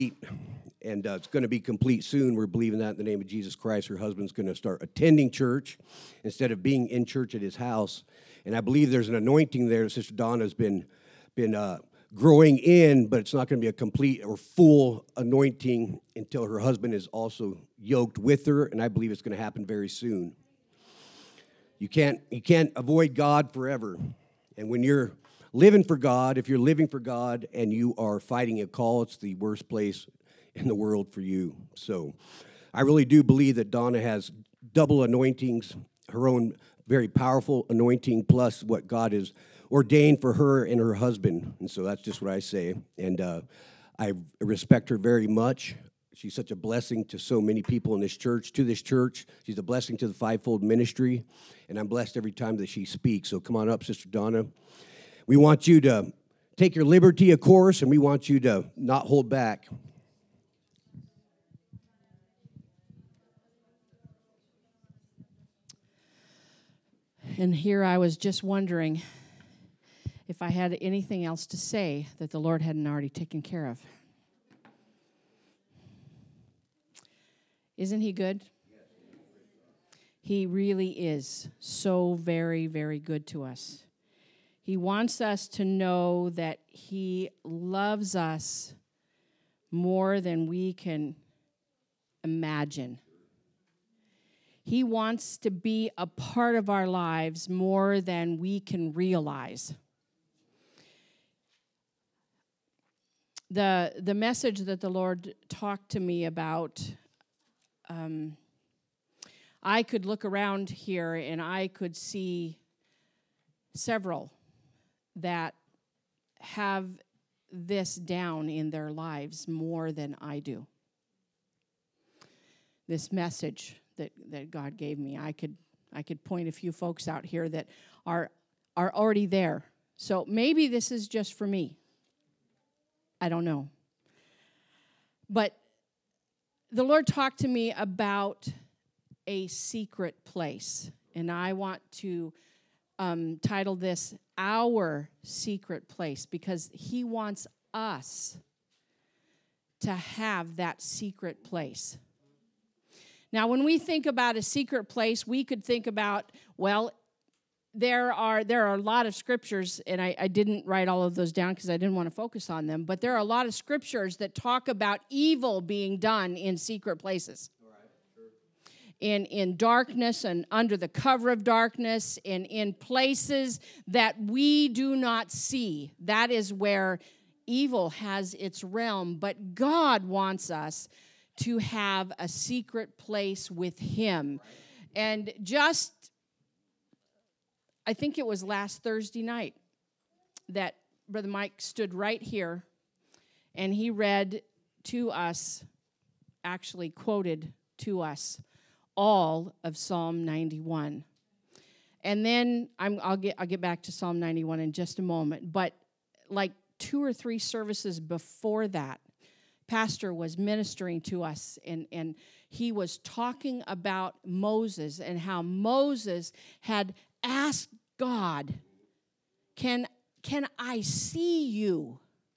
and it's going to be complete soon. We're believing that in the name of Jesus Christ. Her husband's going to start attending church instead of being in church at his house. And I believe there's an anointing there. Sister Donna's been growing in, but it's not going to be a complete or full anointing until her husband is also yoked with her, and I believe it's going to happen very soon. You can't avoid God forever. And when you're living for God, if you're living for God and you are fighting a call, it's the worst place in the world for you. So I really do believe that Donna has double anointings, her own very powerful anointing, plus what God has ordained for her and her husband. And so that's just what I say. And I respect her very much. She's such a blessing to so many people in this church, to this church. She's a blessing to the fivefold ministry, and I'm blessed every time that she speaks. So come on up, Sister Donna. We want you to take your liberty, of course, and we want you to not hold back. And here I was just wondering if I had anything else to say that the Lord hadn't already taken care of. Isn't he good? He really is so very, very good to us. He wants us to know that he loves us more than we can imagine. He wants to be a part of our lives more than we can realize. The message that the Lord talked to me about, I could look around here and I could see several that have this down in their lives more than I do. This message that God gave me, I could point a few folks out here that are already there. So maybe this is just for me. I don't know. But the Lord talked to me about a secret place, and I want to title this Our Secret Place, because he wants us to have that secret place. Now, when we think about a secret place, we could think about, well, there are a lot of scriptures, and I didn't write all of those down because I didn't want to focus on them, but there are a lot of scriptures that talk about evil being done in secret places. In darkness and under the cover of darkness, in places that we do not see. That is where evil has its realm. But God wants us to have a secret place with him. And just, I think it was last Thursday night that Brother Mike stood right here and he read to us, actually quoted to us, all of Psalm 91. And then I'll get back to Psalm 91 in just a moment. But like 2 or 3 services before that, Pastor was ministering to us, and he was talking about Moses and how Moses had asked God, can I see you?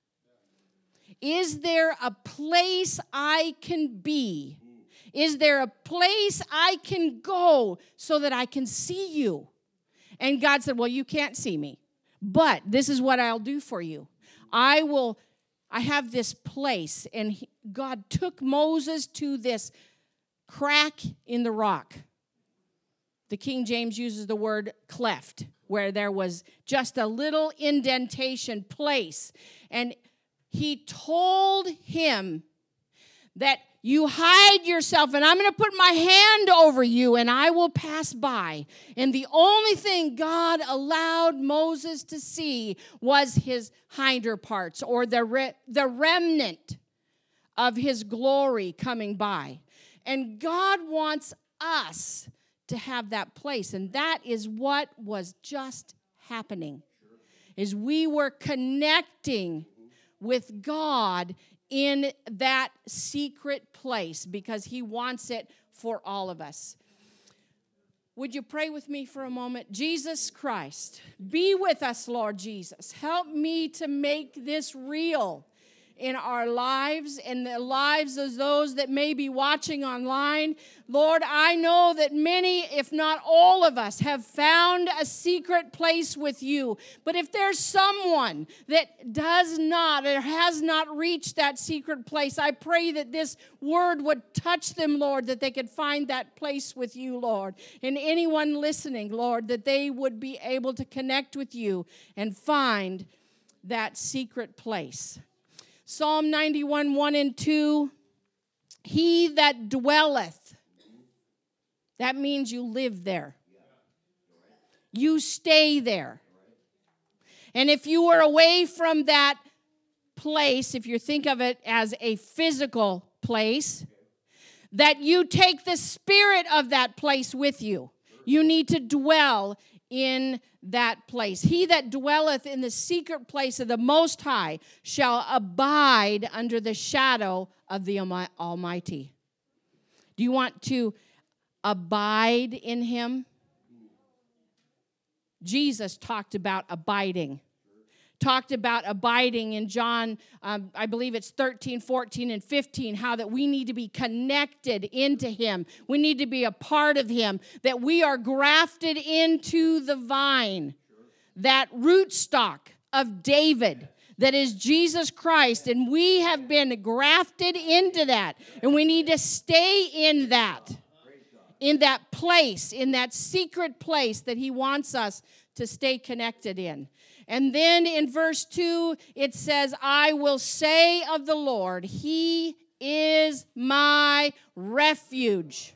Is there a place I can be? Is there a place I can go so that I can see you? And God said, well, you can't see me, but this is what I'll do for you. I have this place. And God took Moses to this crack in the rock. The King James uses the word cleft, where there was just a little indentation place. And he told him that you hide yourself, and I'm going to put my hand over you, and I will pass by. And the only thing God allowed Moses to see was his hinder parts, or the remnant of his glory coming by. And God wants us to have that place, and that is what was just happening, is we were connecting with God in that secret place because he wants it for all of us. Would you pray with me for a moment? Jesus Christ, be with us, Lord Jesus. Help me to make this real. in our lives and the lives of those that may be watching online. Lord, I know that many, if not all of us, have found a secret place with you. But if there's someone that does not or has not reached that secret place, I pray that this word would touch them, Lord, that they could find that place with you, Lord. And anyone listening, Lord, that they would be able to connect with you and find that secret place. Psalm 91, 1 and 2, he that dwelleth, that means you live there. You stay there. And if you were away from that place, if you think of it as a physical place, that you take the spirit of that place with you. You need to dwell in that place. He that dwelleth in the secret place of the Most High shall abide under the shadow of the Almighty. Do you want to abide in Him? Jesus talked about abiding. Talked about abiding in John, I believe it's 13, 14, and 15, how that we need to be connected into Him. We need to be a part of Him, that we are grafted into the vine, that rootstock of David that is Jesus Christ, and we have been grafted into that, and we need to stay in that place, in that secret place that He wants us to stay connected in. And then in verse 2, it says, I will say of the Lord, He is my refuge.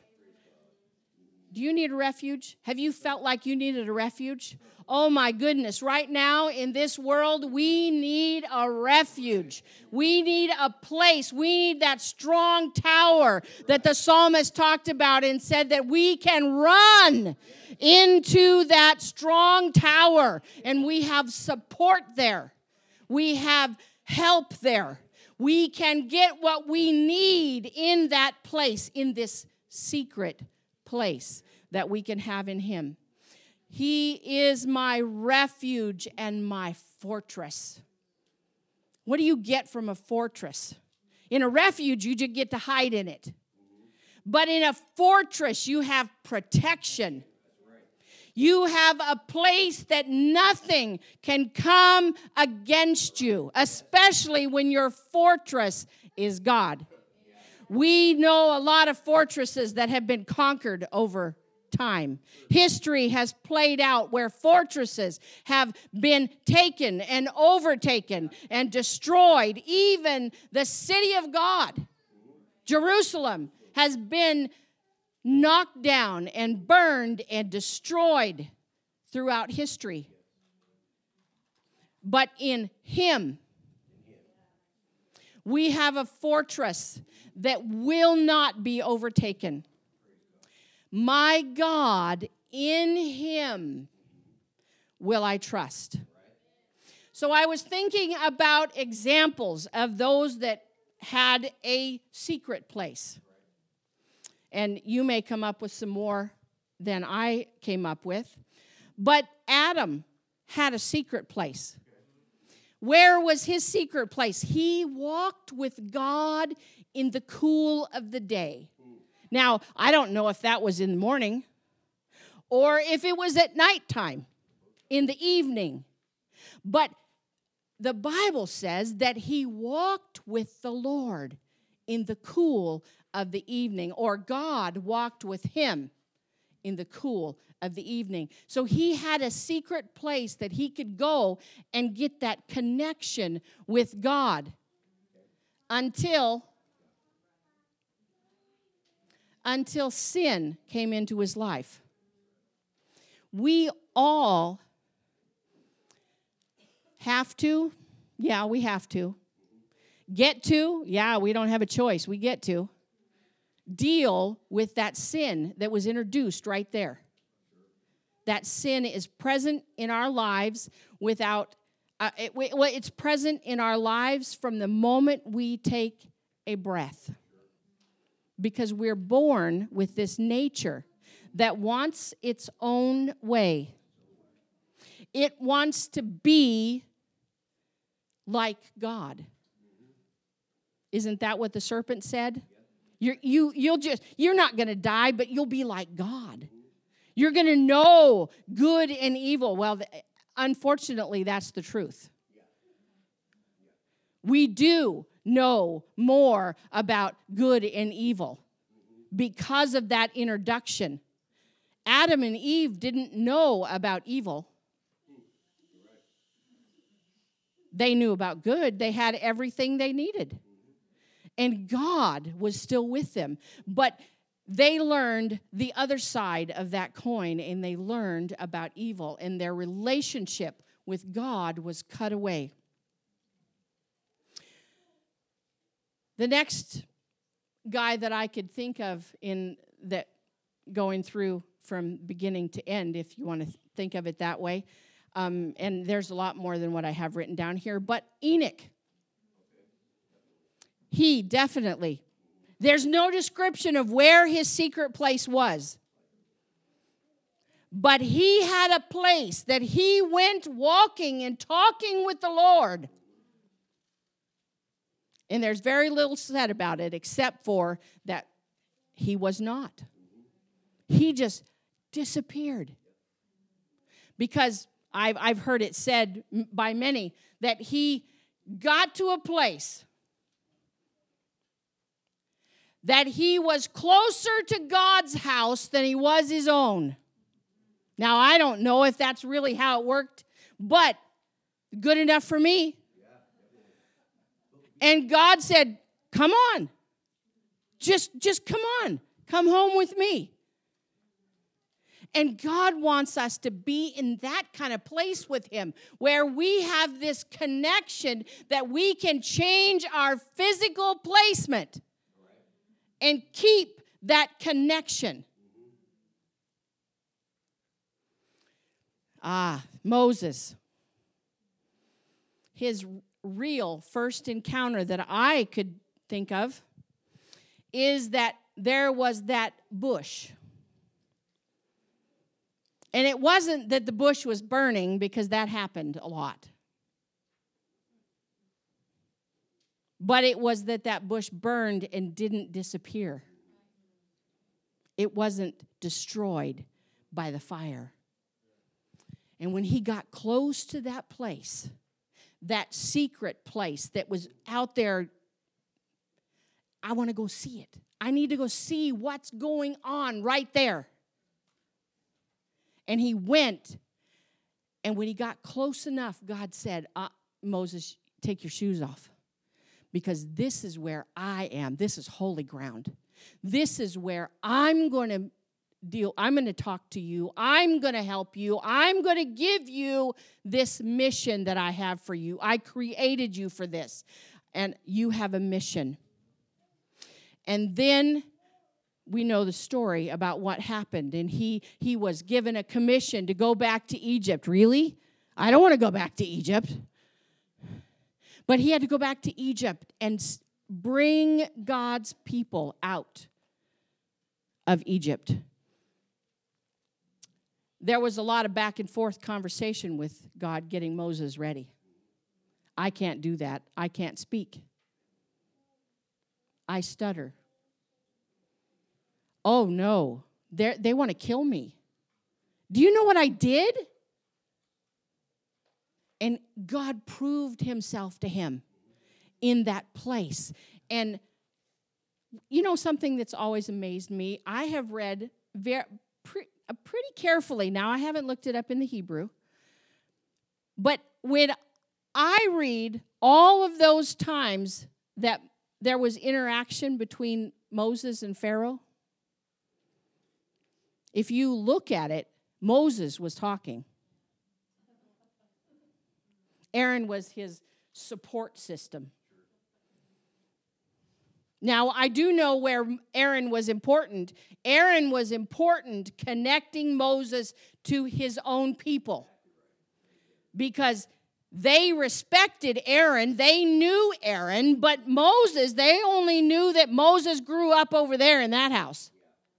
Do you need a refuge? Have you felt like you needed a refuge? Oh my goodness, right now in this world, we need a refuge. We need a place. We need that strong tower that the psalmist talked about and said that we can run into that strong tower, and we have support there. We have help there. We can get what we need in that place, in this secret place that we can have in Him. He is my refuge and my fortress. What do you get from a fortress? In a refuge, you just get to hide in it. But in a fortress, you have protection. You have a place that nothing can come against you, especially when your fortress is God. We know a lot of fortresses that have been conquered over time. History has played out where fortresses have been taken and overtaken and destroyed. Even the city of God, Jerusalem, has been knocked down and burned and destroyed throughout history. But in Him, we have a fortress that will not be overtaken. My God, in Him will I trust. So I was thinking about examples of those that had a secret place. And you may come up with some more than I came up with. But Adam had a secret place. Where was his secret place? He walked with God in the cool of the day. Now, I don't know if that was in the morning or if it was at nighttime, in the evening. But the Bible says that he walked with the Lord in the cool of the evening, or God walked with him in the cool of the evening. So he had a secret place that he could go and get that connection with God until sin came into his life. We all have to. Yeah, we have to. Get to. Yeah, we don't have a choice. We get to deal with that sin that was introduced right there. That sin is present in our lives without, it's present in our lives from the moment we take a breath. Because we're born with this nature that wants its own way. It wants to be like God. Isn't that what the serpent said? You're not going to die, but you'll be like God. You're going to know good and evil. Well, unfortunately, that's the truth. We do know more about good and evil because of that introduction. Adam and Eve didn't know about evil. They knew about good. They had everything they needed. And God was still with them. But they learned the other side of that coin, and they learned about evil, and their relationship with God was cut away. The next guy that I could think of in that going through from beginning to end, if you want to think of it that way, and there's a lot more than what I have written down here, but Enoch. He definitely. There's no description of where his secret place was. But he had a place that he went walking and talking with the Lord. And there's very little said about it except for that he was not. He just disappeared. Because I've heard it said by many that he got to a place that he was closer to God's house than he was his own. Now, I don't know if that's really how it worked, but good enough for me. And God said, come on. Just come on. Come home with me. And God wants us to be in that kind of place with him where we have this connection that we can change our physical placement and keep that connection. Moses. His real first encounter that I could think of is that there was that bush. And it wasn't that the bush was burning, because that happened a lot. But it was that bush burned and didn't disappear. It wasn't destroyed by the fire. And when he got close to that place, that secret place that was out there, I want to go see it. I need to go see what's going on right there. And he went, and when he got close enough, God said, Moses, take your shoes off, because this is where I am. This is holy ground. This is where I'm going to deal. I'm going to talk to you. I'm going to help you. I'm going to give you this mission that I have for you. I created you for this, and you have a mission. And then we know the story about what happened, and he was given a commission to go back to Egypt. Really? I don't want to go back to Egypt. But he had to go back to Egypt and bring God's people out of Egypt. There was a lot of back and forth conversation with God getting Moses ready. I can't do that. I can't speak. I stutter. Oh, no. They want to kill me. Do you know what I did? And God proved himself to him in that place. And you know something that's always amazed me? I have read pretty carefully. Now, I haven't looked it up in the Hebrew. But when I read all of those times that there was interaction between Moses and Pharaoh, if you look at it, Moses was talking. Aaron was his support system. Now, I do know where Aaron was important. Aaron was important connecting Moses to his own people, because they respected Aaron. They knew Aaron, but Moses, they only knew that Moses grew up over there in that house.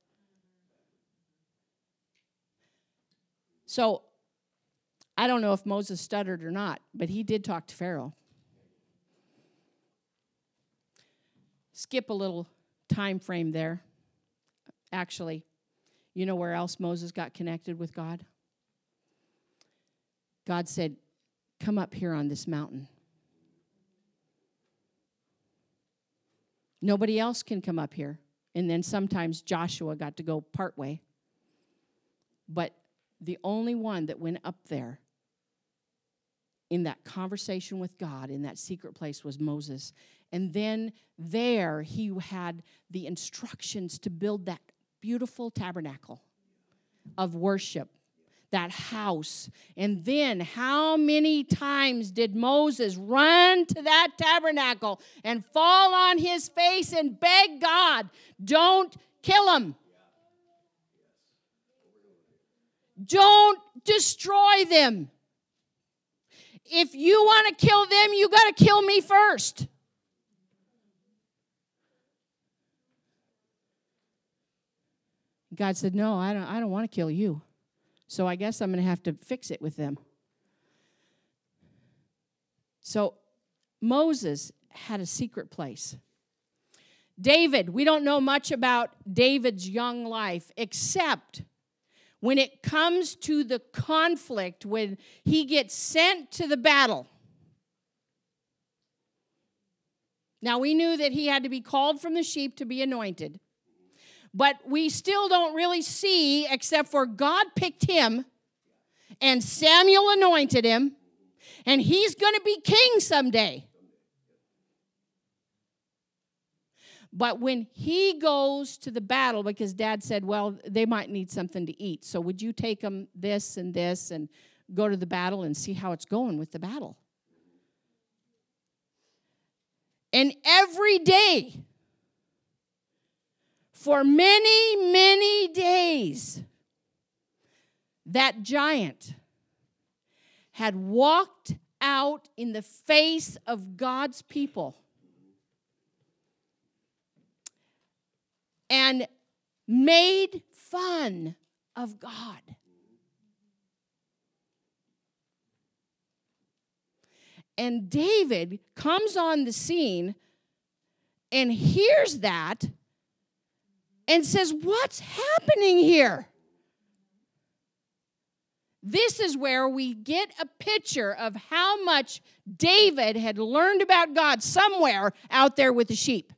So, I don't know if Moses stuttered or not, but he did talk to Pharaoh. skip a little time frame there. Actually, you know where else Moses got connected with God? God said, come up here on this mountain. Nobody else can come up here. And then sometimes Joshua got to go part way. But the only one that went up there in that conversation with God, in that secret place, was Moses. And then there he had the instructions to build that beautiful tabernacle of worship, that house. And then how many times did Moses run to that tabernacle and fall on his face and beg God, don't kill him. Don't destroy them. If you want to kill them, you got to kill me first. God said, no, I don't want to kill you. So I guess I'm going to have to fix it with them. So Moses had a secret place. David, we don't know much about David's young life, except when it comes to the conflict, when he gets sent to the battle. Now, we knew that he had to be called from the sheep to be anointed. But we still don't really see, except for God picked him, and Samuel anointed him, and he's going to be king someday. But when he goes to the battle, because Dad said, well, they might need something to eat, so would you take them this and go to the battle and see how it's going with the battle? And every day, for many, many days, that giant had walked out in the face of God's people and made fun of God. And David comes on the scene and hears that and says, what's happening here? This is where we get a picture of how much David had learned about God somewhere out there with the sheep.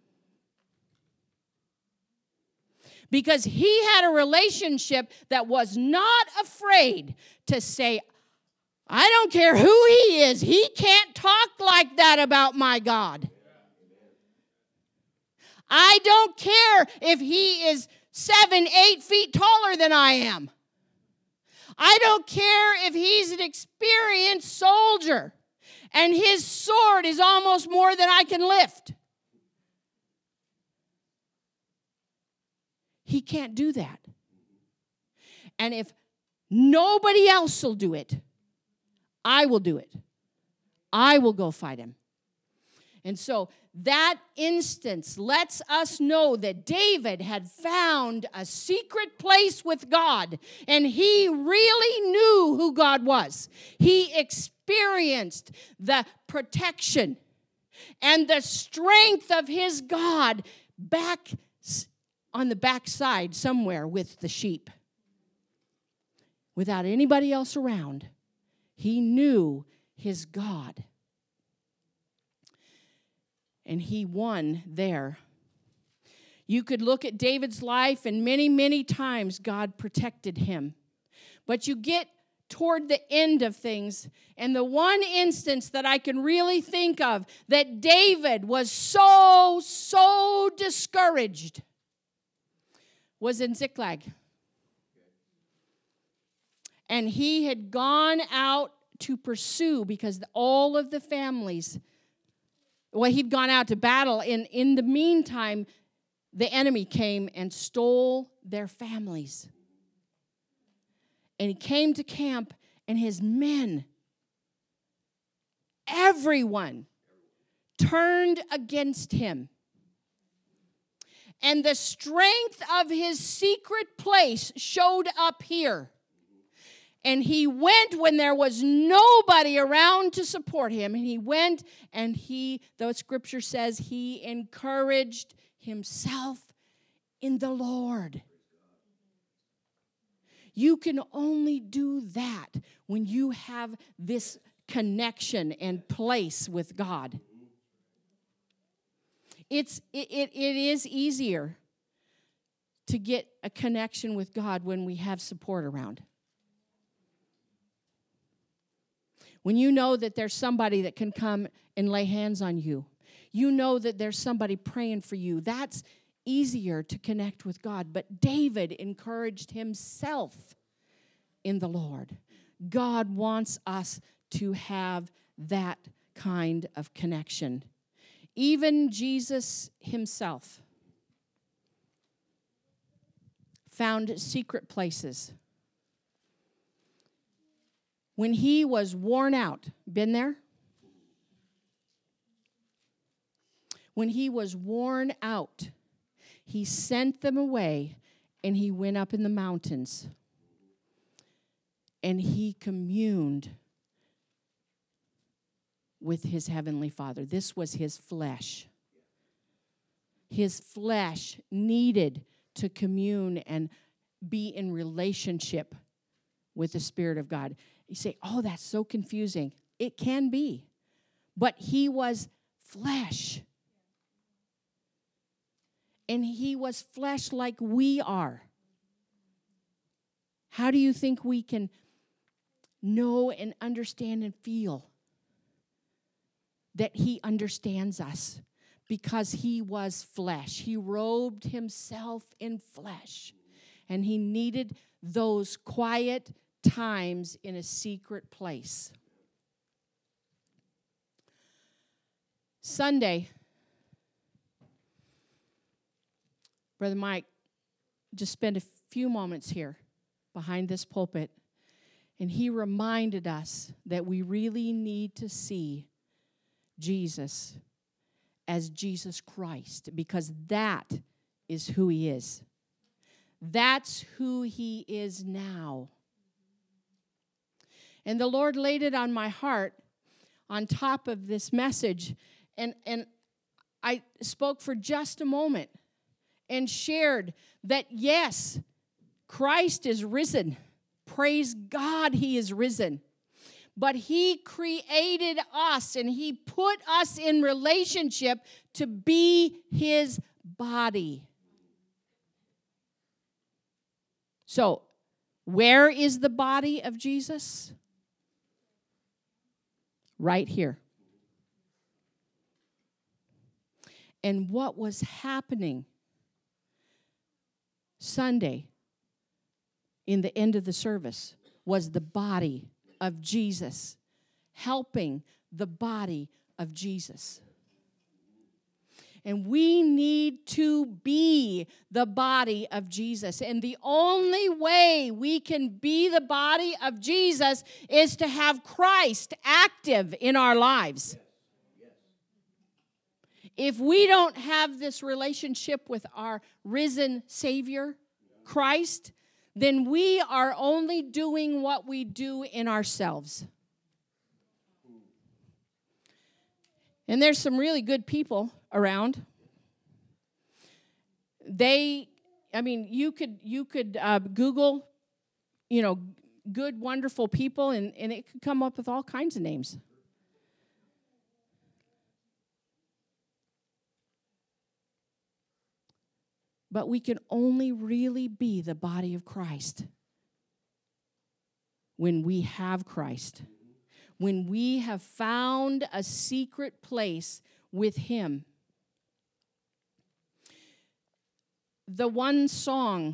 Because he had a relationship that was not afraid to say, I don't care who he is, he can't talk like that about my God. I don't care if he is 7, 8 feet taller than I am. I don't care if he's an experienced soldier and his sword is almost more than I can lift. He can't do that. And if nobody else will do it, I will do it. I will go fight him. And so that instance lets us know that David had found a secret place with God, and he really knew who God was. He experienced the protection and the strength of his God back on the backside somewhere with the sheep. Without anybody else around, he knew his God. And he won there. You could look at David's life, and many, many times God protected him. But you get toward the end of things, and the one instance that I can really think of that David was so discouraged was in Ziklag. And he had gone out to pursue, because all of the families, he'd gone out to battle. In the meantime, the enemy came and stole their families. And he came to camp, and his men, everyone, turned against him. And the strength of his secret place showed up here. And he went when there was nobody around to support him. And he went and the scripture says, he encouraged himself in the Lord. You can only do that when you have this connection and place with God. It is easier to get a connection with God when we have support around. When you know that there's somebody that can come and lay hands on you. You know that there's somebody praying for you. That's easier to connect with God. But David encouraged himself in the Lord. God wants us to have that kind of connection. Even Jesus himself found secret places. When he was worn out, been there? When he was worn out, he sent them away and he went up in the mountains and he communed with his heavenly Father. This was his flesh. His flesh needed to commune and be in relationship with the Spirit of God. You say, oh, that's so confusing. It can be. But he was flesh. And he was flesh like we are. How do you think we can know and understand and feel that he understands us? Because he was flesh. He robed himself in flesh. And he needed those quiet times in a secret place. Sunday, Brother Mike just spent a few moments here behind this pulpit, and he reminded us that we really need to see Jesus as Jesus Christ, because that is who he is. That's who he is now. And the Lord laid it on my heart on top of this message, and I spoke for just a moment and shared that, yes, Christ is risen. Praise God, he is risen. But he created us and he put us in relationship to be his body. So, where is the body of Jesus? Right here. And what was happening Sunday in the end of the service was the body of Jesus helping the body of Jesus. And we need to be the body of Jesus. And the only way we can be the body of Jesus is to have Christ active in our lives. If we don't have this relationship with our risen Savior, Christ, then we are only doing what we do in ourselves. And there's some really good people around. You could Google, good, wonderful people, and it could come up with all kinds of names. But we can only really be the body of Christ when we have Christ. When we have found a secret place with him. The one song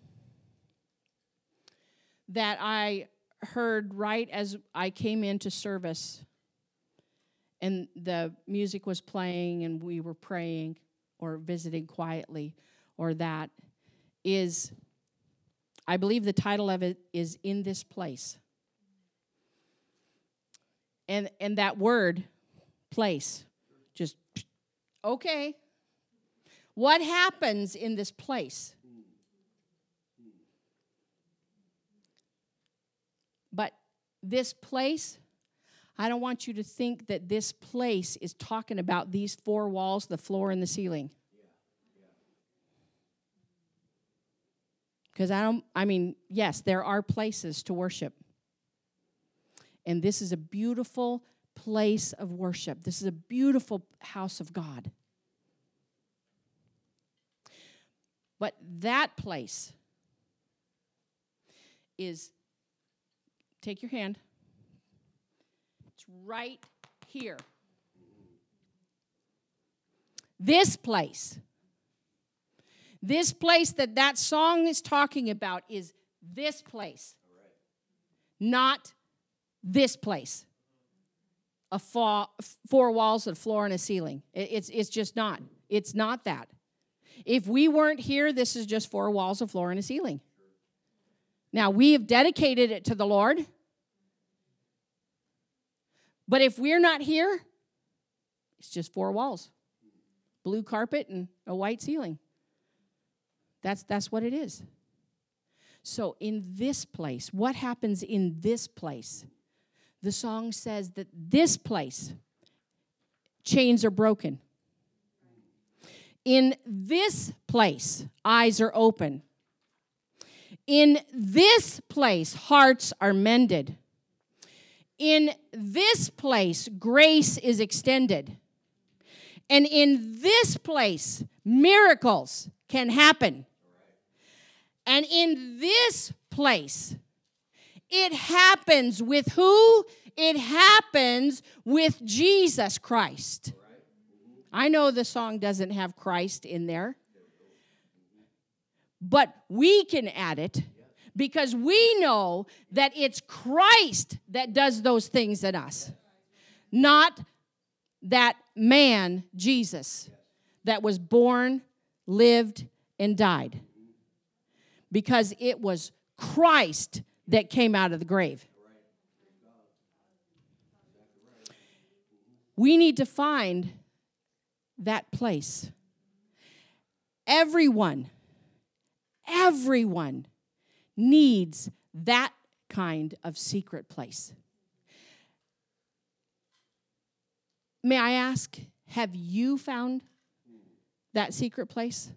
that I heard right as I came into service and the music was playing and we were praying or visiting quietly, or that is, I believe the title of it is In This Place. And that word, place, just, okay. What happens in this place? this place, I don't want you to think that this place is talking about these four walls, the floor, and the ceiling. Because yes, there are places to worship. And this is a beautiful place of worship. This is a beautiful house of God. But that place is, take your hand, it's right here. This place that song is talking about is this place, not this place. Four walls, a floor, and a ceiling. It's just not. It's not that. If we weren't here, this is just four walls, a floor, and a ceiling. Now, we have dedicated it to the Lord. But if we're not here, it's just four walls, blue carpet, and a white ceiling. That's what it is. So in this place, what happens in this place? The song says that this place, chains are broken. In this place, eyes are open. In this place, hearts are mended. In this place, grace is extended. And in this place, miracles can happen. And in this place, it happens with who? It happens with Jesus Christ. I know the song doesn't have Christ in there, but we can add it because we know that it's Christ that does those things in us, not that man, Jesus, that was born, lived, and died. Because it was Christ that came out of the grave. We need to find that place. Everyone needs that kind of secret place. May I ask, have you found that secret place?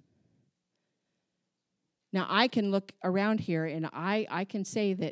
Now, I can look around here, and I can say that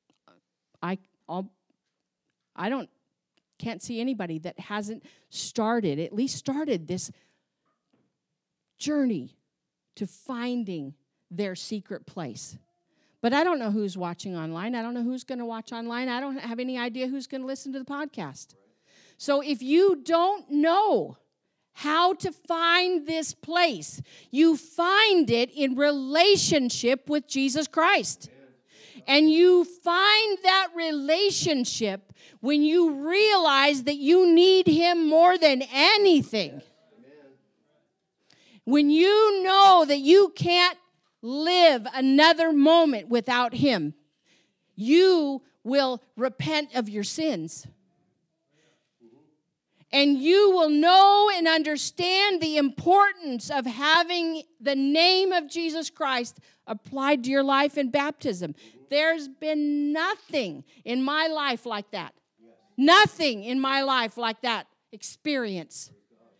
can't see anybody that hasn't at least started this journey to finding their secret place. But I don't know who's watching online. I don't know who's going to watch online. I don't have any idea who's going to listen to the podcast. So if you don't know how to find this place, you find it in relationship with Jesus Christ. And you find that relationship when you realize that you need Him more than anything. When you know that you can't live another moment without Him, you will repent of your sins. And you will know and understand the importance of having the name of Jesus Christ applied to your life in baptism. There's been nothing in my life like that. Nothing in my life like that experience.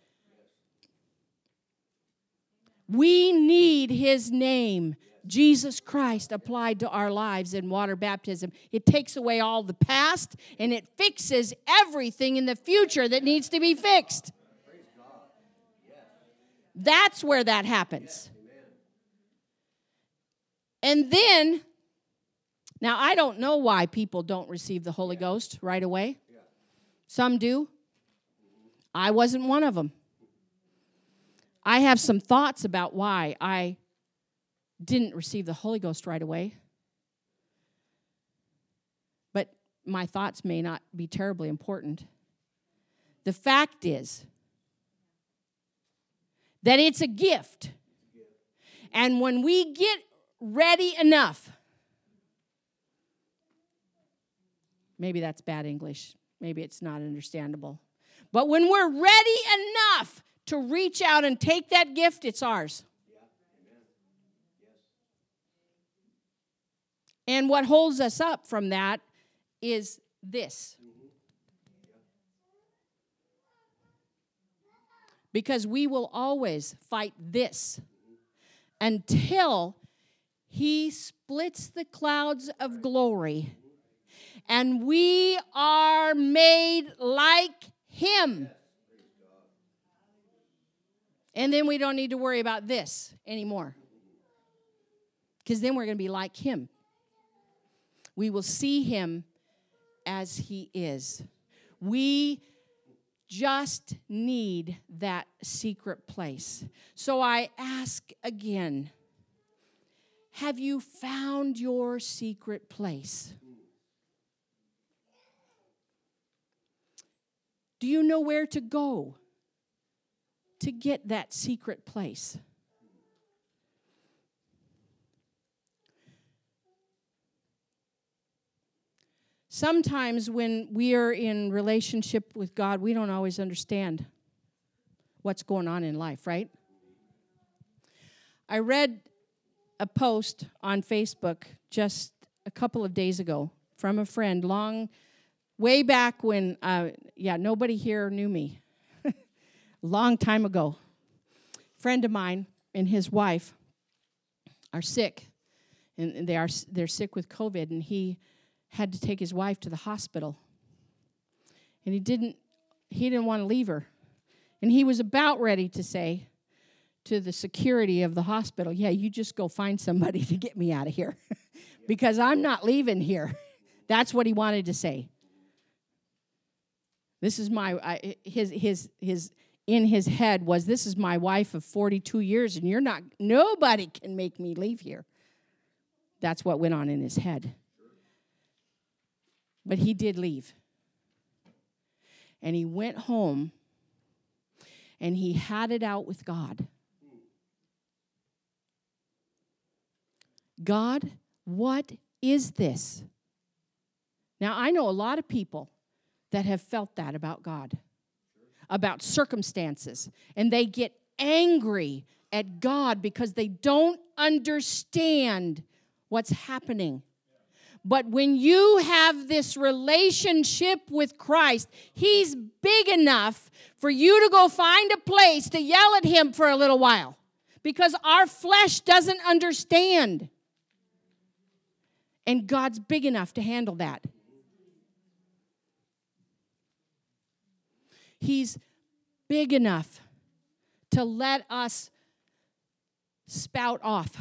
We need His name, Jesus Christ, applied to our lives in water baptism. It takes away all the past, and it fixes everything in the future that needs to be fixed. That's where that happens. And then, now I don't know why people don't receive the Holy Ghost right away. Some do. I wasn't one of them. I have some thoughts about why I didn't receive the Holy Ghost right away. But my thoughts may not be terribly important. The fact is that it's a gift. And when we get ready enough, maybe that's bad English. Maybe it's not understandable. But when we're ready enough to reach out and take that gift, it's ours. And what holds us up from that is this. Because we will always fight this until he splits the clouds of glory and we are made like him. And then we don't need to worry about this anymore. Because then we're going to be like him. We will see him as he is. We just need that secret place. So I ask again, have you found your secret place? Do you know where to go to get that secret place? Sometimes when we are in relationship with God, we don't always understand what's going on in life, right? I read a post on Facebook just a couple of days ago from a friend, way back when, nobody here knew me. Long time ago. A friend of mine and his wife are sick, and they're sick with COVID, and he had to take his wife to the hospital. And he didn't want to leave her. And he was about ready to say to the security of the hospital, yeah, you just go find somebody to get me out of here because I'm not leaving here. That's what he wanted to say. This is his in his head was, this is my wife of 42 years and nobody can make me leave here. That's what went on in his head. But he did leave. And he went home and he had it out with God. God, what is this? Now, I know a lot of people that have felt that about God, about circumstances, and they get angry at God because they don't understand what's happening. But when you have this relationship with Christ, he's big enough for you to go find a place to yell at him for a little while, because our flesh doesn't understand. And God's big enough to handle that. He's big enough to let us spout off.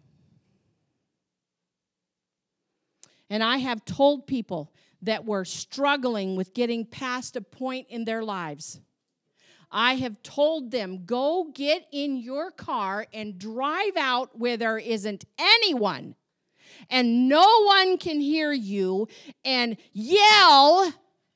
And I have told people that were struggling with getting past a point in their lives, I have told them, go get in your car and drive out where there isn't anyone, and no one can hear you, and yell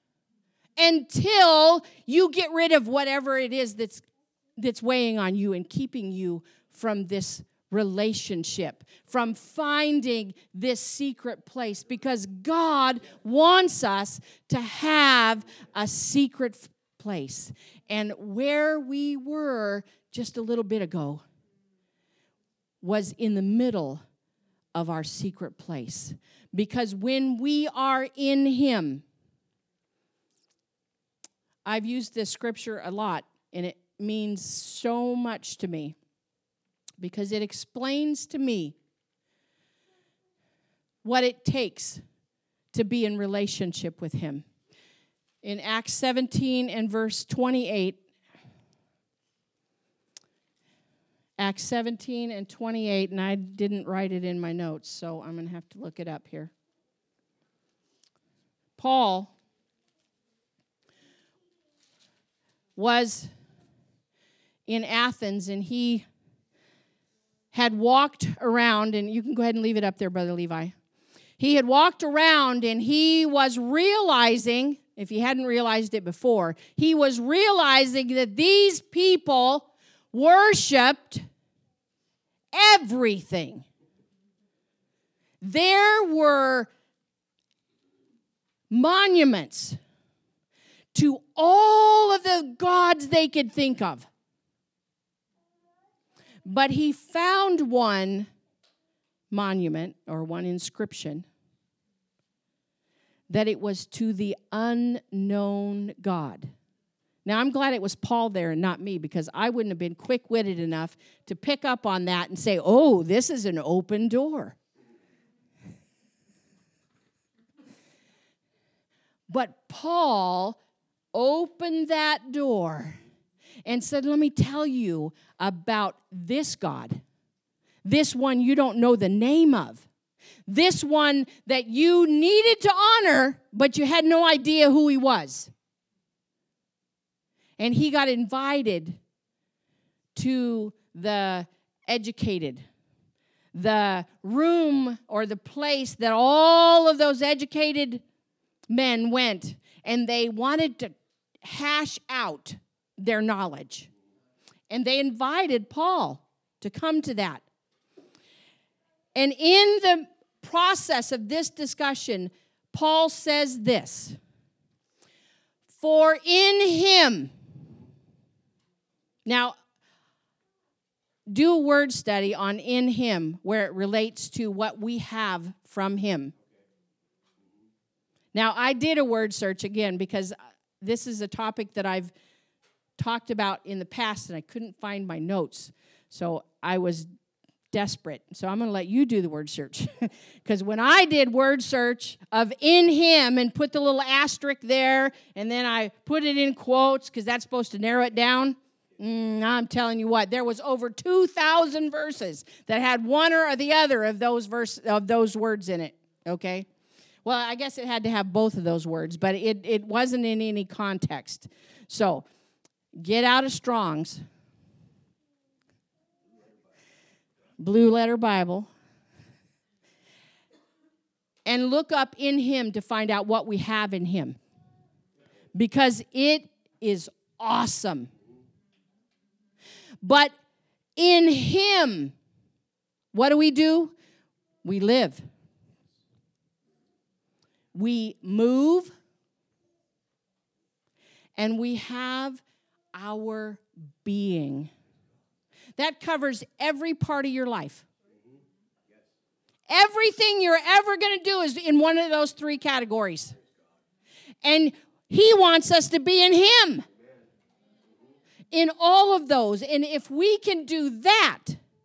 until you get rid of whatever it is that's weighing on you and keeping you from this relationship, from finding this secret place, because God wants us to have a secret place. And where we were just a little bit ago was in the middle of our secret place. Because when we are in him, I've used this scripture a lot, and it means so much to me, because it explains to me what it takes to be in relationship with him. In Acts 17 and verse 28, Acts 17 and 28, and I didn't write it in my notes, so I'm going to have to look it up here. Paul was in Athens, and he had walked around, and you can go ahead and leave it up there, Brother Levi. He had walked around, and he was realizing, if he hadn't realized it before, he was realizing that these people worshiped everything. There were monuments to all of the gods they could think of. But he found one monument or one inscription that it was to the unknown God. Now, I'm glad it was Paul there and not me, because I wouldn't have been quick-witted enough to pick up on that and say, oh, this is an open door. But Paul opened that door and said, let me tell you about this God, this one you don't know the name of, this one that you needed to honor, but you had no idea who he was. And he got invited to the educated, the room or the place that all of those educated men went, and they wanted to hash out their knowledge. And they invited Paul to come to that. And in the process of this discussion, Paul says this, for in him, now, do a word study on in him where it relates to what we have from him. Now, I did a word search again because this is a topic that I've talked about in the past and I couldn't find my notes. So I was desperate. So I'm going to let you do the word search. Because when I did word search of in him and put the little asterisk there and then I put it in quotes because that's supposed to narrow it down, I'm telling you what, there was over 2,000 verses that had one or the other of those words in it, okay? Well, I guess it had to have both of those words, but it wasn't in any context. So, get out of Strong's Blue Letter Bible and look up in him to find out what we have in him. Because it is awesome. But in him, what do? We live. We move. And we have our being. That covers every part of your life. Everything you're ever going to do is in one of those three categories. And he wants us to be in him. In all of those. And if we can do that,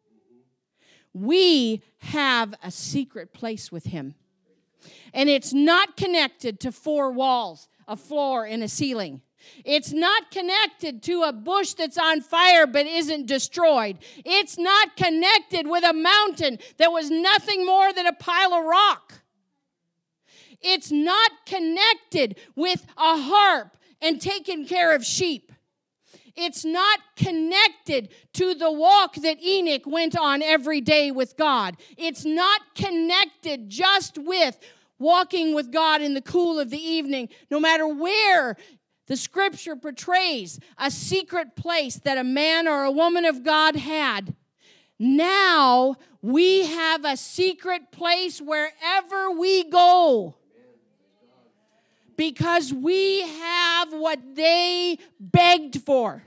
we have a secret place with him. And it's not connected to four walls, a floor, and a ceiling. It's not connected to a bush that's on fire but isn't destroyed. It's not connected with a mountain that was nothing more than a pile of rock. It's not connected with a harp and taking care of sheep. It's not connected to the walk that Enoch went on every day with God. It's not connected just with walking with God in the cool of the evening, no matter where the scripture portrays a secret place that a man or a woman of God had. Now we have a secret place wherever we go. Because we have what they begged for.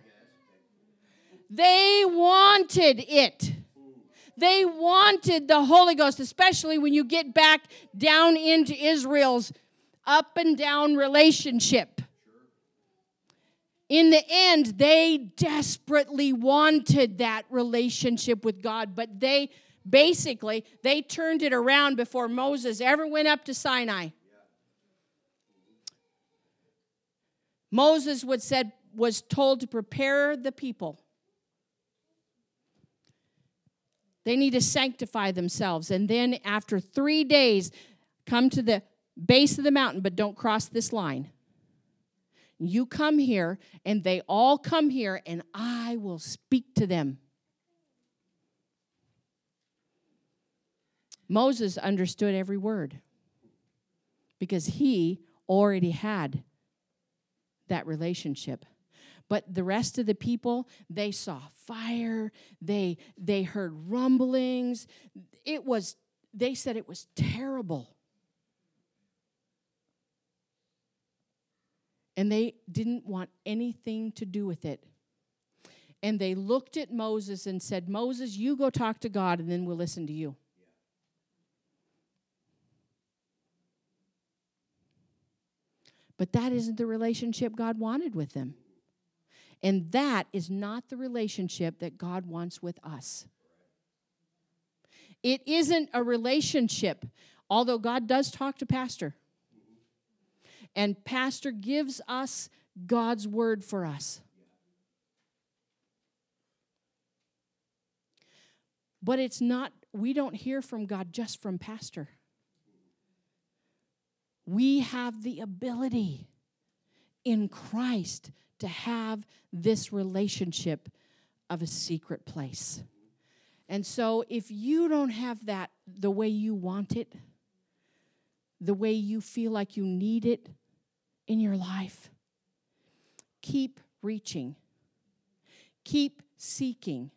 They wanted it. They wanted the Holy Ghost, especially when you get back down into Israel's up and down relationship. In the end, they desperately wanted that relationship with God, but they turned it around before Moses ever went up to Sinai. Moses was told to prepare the people. They need to sanctify themselves. And then after 3 days, come to the base of the mountain, but don't cross this line. You come here, and they all come here, and I will speak to them. Moses understood every word because he already had that relationship. But the rest of the people, they saw fire, they heard rumblings. They said it was terrible. And they didn't want anything to do with it. And they looked at Moses and said, Moses, you go talk to God and then we'll listen to you. But that isn't the relationship God wanted with them. And that is not the relationship that God wants with us. It isn't a relationship, although God does talk to Pastor. And Pastor gives us God's word for us. But it's not, we don't hear from God just from Pastor. We have the ability in Christ to have this relationship of a secret place. And so if you don't have that the way you want it, the way you feel like you need it in your life, keep reaching. Keep seeking.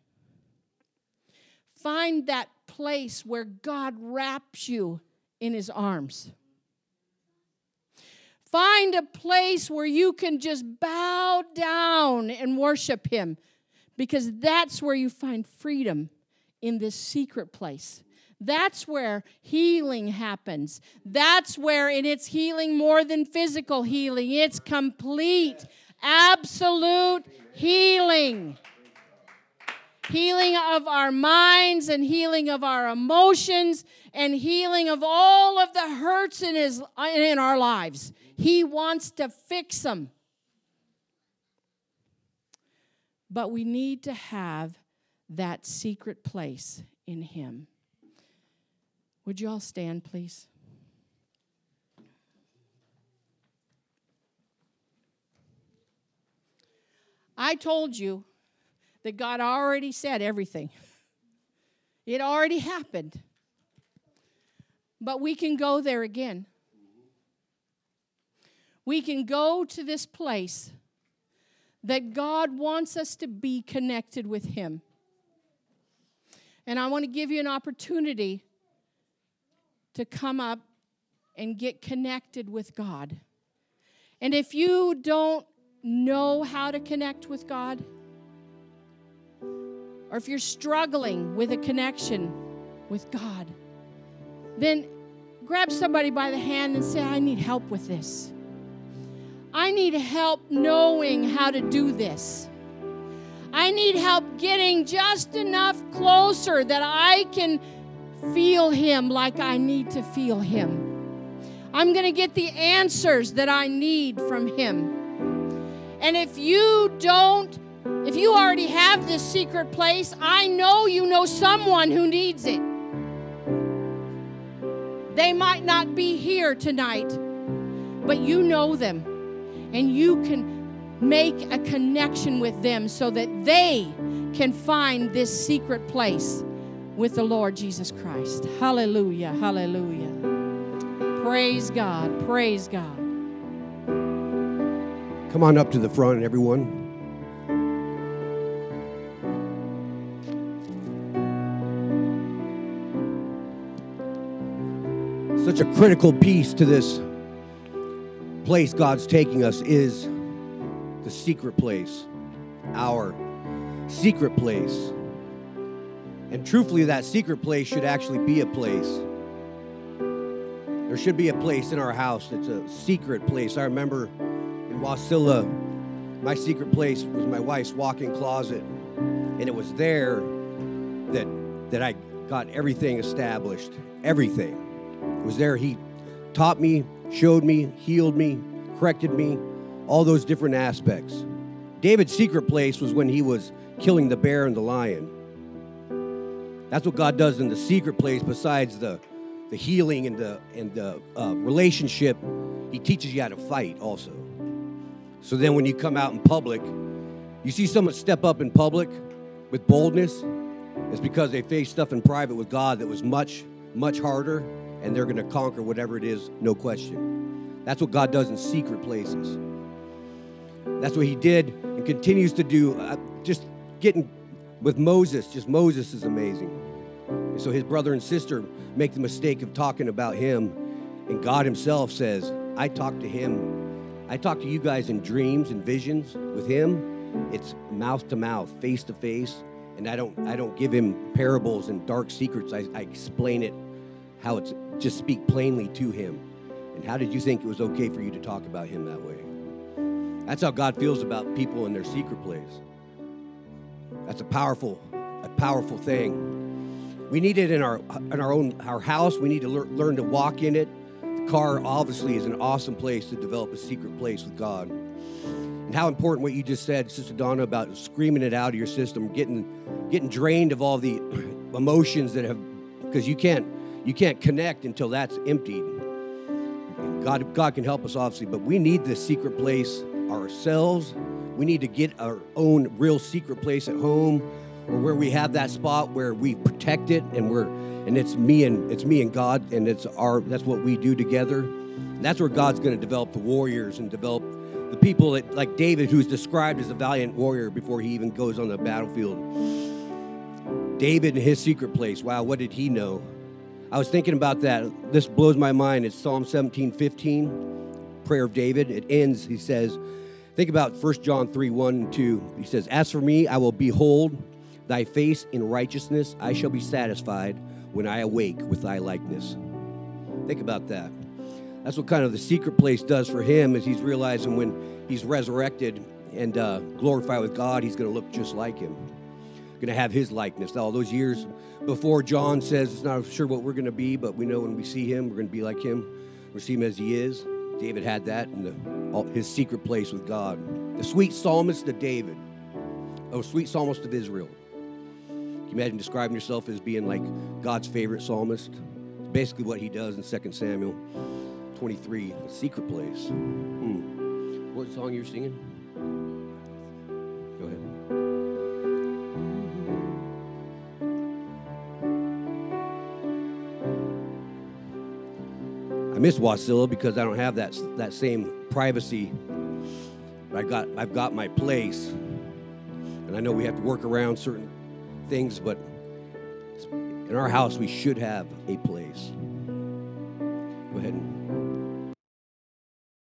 Find that place where God wraps you in his arms. Find a place where you can just bow down and worship him, because that's where you find freedom, in this secret place. That's where healing happens. That's where, and it's healing more than physical healing. It's complete, absolute healing. Healing of our minds and healing of our emotions and healing of all of the hurts in our lives. He wants to fix them. But we need to have that secret place in him. Would you all stand, please? I told you that God already said everything. It already happened. But we can go there again. We can go to this place that God wants us to be connected with him. And I want to give you an opportunity to come up and get connected with God. And if you don't know how to connect with God, or if you're struggling with a connection with God, then grab somebody by the hand and say, I need help with this. I need help knowing how to do this. I need help getting just enough closer that I can feel him like I need to feel him. I'm going to get the answers that I need from him. And if you already have this secret place, I know you know someone who needs it. They might not be here tonight, but you know them. And you can make a connection with them so that they can find this secret place with the Lord Jesus Christ. Hallelujah, hallelujah. Praise God, praise God. Come on up to the front, everyone. Such a critical piece to this place God's taking us is the secret place, our secret place. And truthfully, that secret place should actually be a place. There should be a place in our house that's a secret place. I remember in Wasilla, my secret place was my wife's walk-in closet, and it was there that I got everything established. Everything. It was there. He taught me, showed me, healed me, corrected me, all those different aspects. David's secret place was when he was killing the bear and the lion. That's what God does in the secret place. Besides the healing and the relationship, he teaches you how to fight also. So then when you come out in public, you see someone step up in public with boldness, it's because they faced stuff in private with God that was much, much harder, and they're going to conquer whatever it is, no question. That's what God does in secret places. That's what he did and continues to do. Just getting with Moses, Moses is amazing. And so his brother and sister make the mistake of talking about him, and God himself says, I talk to him. I talk to you guys in dreams and visions. With him, it's mouth to mouth, face to face, and I don't give him parables and dark secrets. I explain it how it's just speak plainly to him. And how did you think it was okay for you to talk about him that way? That's how God feels about people in their secret place. That's a powerful thing. We need it in our house. We need to learn to walk in it. The car obviously is an awesome place to develop a secret place with God. And how important what you just said, Sister Donna, about screaming it out of your system, getting drained of all the emotions that have, because you can't connect until that's emptied. God can help us, obviously, but we need this secret place ourselves. We need to get our own real secret place at home, or where we have that spot where we protect it, and it's me and God, and that's what we do together. And that's where God's going to develop the warriors and develop the people that, like David, who's described as a valiant warrior before he even goes on the battlefield. David in his secret place. Wow, what did he know? I was thinking about that. This blows my mind. It's Psalm 17:15, prayer of David. It ends, he says, think about 1 John 3:1 and 2. He says, as for me, I will behold thy face in righteousness. I shall be satisfied when I awake with thy likeness. Think about that. That's what kind of the secret place does for him, is he's realizing when he's resurrected and glorified with God, he's going to look just like him. Going to have his likeness. All those years before, John says it's not sure what we're going to be, but we know when we see him, we're going to be like him. We'll see him as he is. David had that in his secret place with God. The sweet psalmist of David. Oh, sweet psalmist of Israel. Can you imagine describing yourself as being like God's favorite psalmist? It's basically what he does in 2 Samuel 23, secret place. What song you were singing? Go ahead. I miss Wasilla because I don't have that same privacy. I've got my place, and I know we have to work around certain things, but in our house we should have a place. Go ahead and